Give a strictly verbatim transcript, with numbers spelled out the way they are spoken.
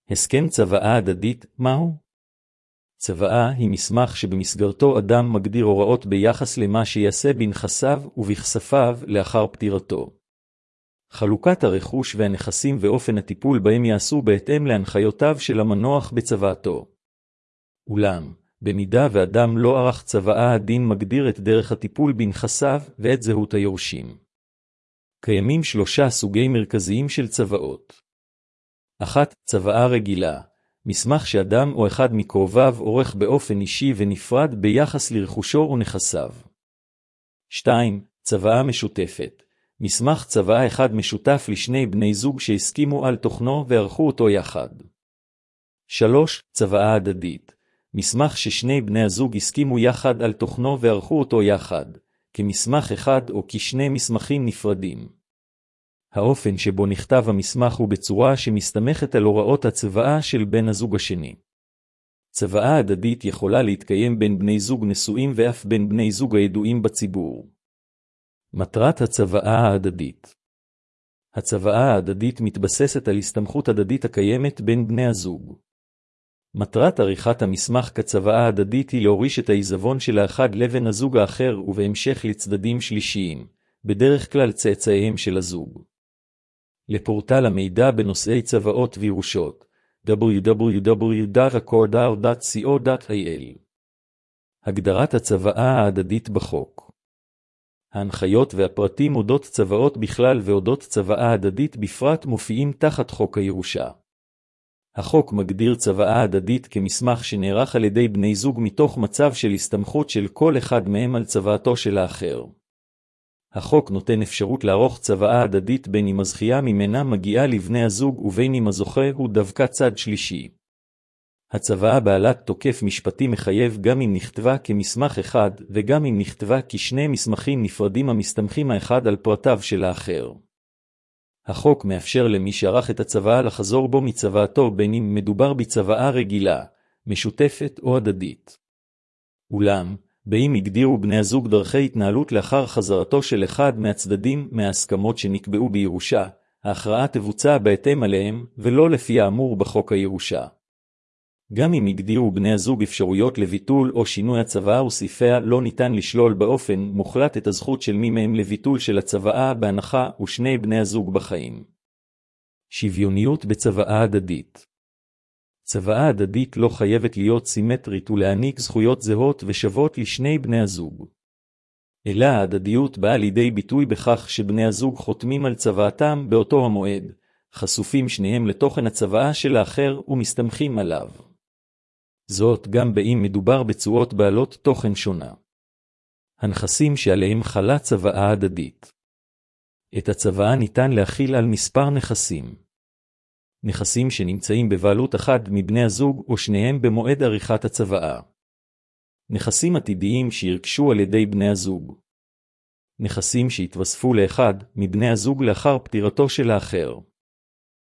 הסכם צוואה הדדית, מהו? צוואה היא מסמך שבמסגרתו אדם מגדיר הוראות ביחס למה שיעשה בנכסיו ובכספיו לאחר פטירתו. חלוקת הרכוש והנכסים ואופן הטיפול בהם יעשו בהתאם להנחיותיו של המנוח בצוואתו. אולם, במידה ואדם לא ערך צוואה, הדין מגדיר את דרך הטיפול בנכסיו ואת זהות היורשים. קיימים שלושה סוגי מרכזיים של צוואות. אחת, צוואה רגילה, מסמך שאדם או אחד מקרוביו עורך באופן אישי ונפרד ביחס לרכושו ונכסיו. שתיים, צוואה משותפת, מסמך צוואה אחד משותף לשני בני זוג שהסכימו על תוכנו וערכו אותו יחד. שלוש, צוואה הדדית, מסמך ששני בני הזוג הסכימו יחד על תוכנו וערכו אותו יחד, כמסמך אחד או כשני מסמכים נפרדים. האופן שבו נכתב המסמך הוא בצורה שמסתמכת על הוראות הצוואה של בן הזוג השני. צוואה הדדית יכולה להתקיים בין בני זוג נשואים ואף בין בני זוג הידועים בציבור. מטרת הצוואה ההדדית. הצוואה ההדדית מתבססת על הסתמכות הדדית הקיימת בין בני הזוג. מטרת עריכת המסמך כצוואה ההדדית היא להוריש את העיזבון של האחד לבן הזוג האחר ובהמשך לצדדים שלישיים, בדרך כלל צאצאיהם של הזוג. לפורטל המידע בנושאי צוואות וירושות, דאבליו דאבליו דאבליו דוט אקורדאו דוט קו דוט איי אל. הגדרת הצוואה ההדדית בחוק. ההנחיות והפרטים אודות צוואות בכלל ואודות צוואה הדדית בפרט מופיעים תחת חוק הירושה. החוק מגדיר צוואה הדדית כמסמך שנערך על ידי בני זוג מתוך מצב של הסתמכות של כל אחד מהם על צוואתו של האחר. החוק נותן אפשרות לערוך צוואה הדדית בין אם הזכייה ממנה מגיעה לבני הזוג ובין אם הזוכה הוא דווקא צד שלישי. הצוואה בעלת תוקף משפטי מחייב גם אם נכתבה כמסמך אחד וגם אם נכתבה כשני מסמכים נפרדים המסתמכים האחד על פרטיו של האחר. החוק מאפשר למי שערך את הצוואה לחזור בו מצוואתו בין אם מדובר בצוואה רגילה, משותפת או הדדית. אולם, באם הגדירו בני הזוג דרכי התנהלות לאחר חזרתו של אחד מהצדדים מההסכמות שנקבעו בירושה, ההכרעה תבוצע בהתאם עליהם ולא לפי האמור בחוק הירושה. גם אם הגדירו בני הזוג אפשרויות לביטול או שינוי הצוואה וסעיפיה, לא ניתן לשלול באופן מוחלט את הזכות של מי מהם לביטול של הצוואה בהנחה ושני בני הזוג בחיים. שוויוניות בצוואה הדדית. צוואה הדדית לא חייבת להיות סימטרית ולהעניק זכויות זהות ושוות לשני בני הזוג. אלא ההדדיות באה לידי ביטוי בכך שבני הזוג חותמים על צוואתם באותו המועד, חשופים שניהם לתוכן הצוואה של האחר ומסתמכים עליו. זאת גם באם מדובר בצורות בעלות תוכן שונה. הנכסים שעליהם חלה צוואה הדדית. את הצוואה ניתן להכיל על מספר נכסים. נכסים שנמצאים בבעלות אחד מבני הזוג או שניהם במועד עריכת הצוואה. נכסים עתידיים שירכשו על ידי בני הזוג. נכסים שהתווספו לאחד מבני הזוג לאחר פטירתו של האחר.